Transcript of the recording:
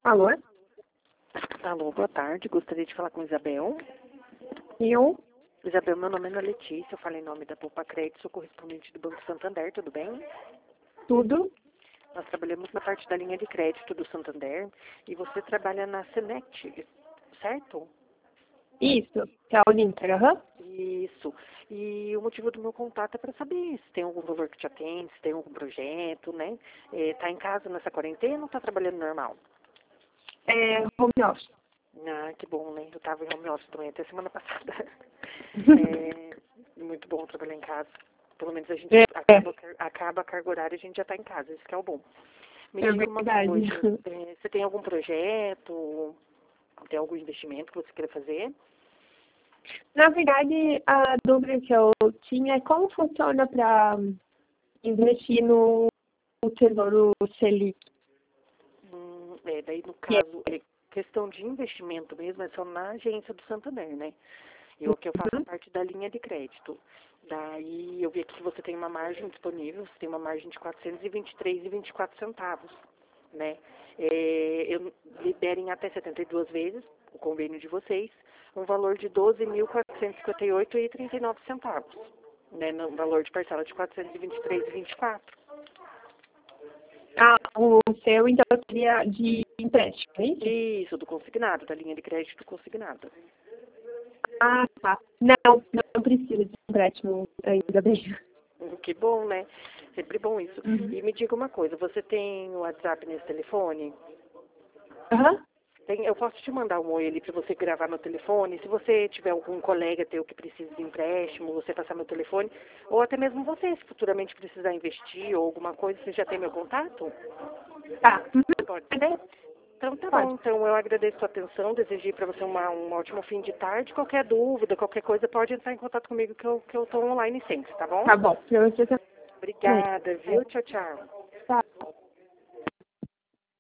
Alô? Alô, boa tarde. Gostaria de falar com Isabel. Eu? Isabel, meu nome é Ana Letícia. Eu falo em nome da Poupa Crédito, sou correspondente do Banco Santander, tudo bem? Tudo? Nós trabalhamos na parte da linha de crédito do Santander e você trabalha na Senet, certo? Isso, que é o Linter, aham. Isso. E o motivo do meu contato é para saber se tem algum valor que te atende, se tem algum projeto, né? Tá em casa nessa quarentena ou tá trabalhando normal? É home office. Ah, que bom, né? Eu tava em home office também até semana passada. Muito bom trabalhar em casa. Pelo menos a gente É, acaba a carga horária e a gente já tá em casa, isso que é o bom. Me é diga uma verdade. coisa, você tem algum projeto, tem algum investimento que você queira fazer? Na verdade, a dúvida que eu tinha é como funciona para investir no Tesouro Selic. Daí no Que é... caso, questão de investimento mesmo, é só na agência do Santander, né? Que eu faço parte da linha de crédito. Daí eu vi aqui que você tem uma margem disponível, você tem uma margem de 423,24 centavos, né? Eu liberem até 72 vezes o convênio de vocês, um valor de 12.458,39 centavos, né? No valor de parcela de 423,24. Ah, o seu, então, seria de empréstimo, é isso? Isso, do consignado, da linha de crédito consignada. Ah, tá. Não precisa de empréstimo, ainda bem. Que bom, né? Sempre bom isso. Uhum. E me diga uma coisa, você tem o WhatsApp nesse telefone? Aham. Eu posso te mandar um oi ali para você gravar no telefone. Se você tiver algum colega teu que precisa de empréstimo, você passar meu telefone, ou até mesmo você, se futuramente precisar investir ou alguma coisa, você já tem meu contato? Tá. Pode. Uhum. Então tá bom, Pode. então eu agradeço a sua atenção, desejei para você um ótimo fim de tarde. Qualquer dúvida, qualquer coisa, pode entrar em contato comigo que eu tô online sempre, tá bom? Tá bom. Pra você também. Obrigada, viu? Tchau, tchau. Tá.